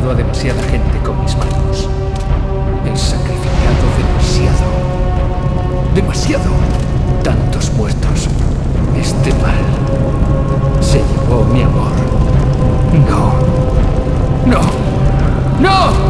matado a demasiada gente con mis manos. He sacrificado demasiado. ¡Demasiado! Tantos muertos. Este mal se llevó mi amor. No. ¡No! ¡No!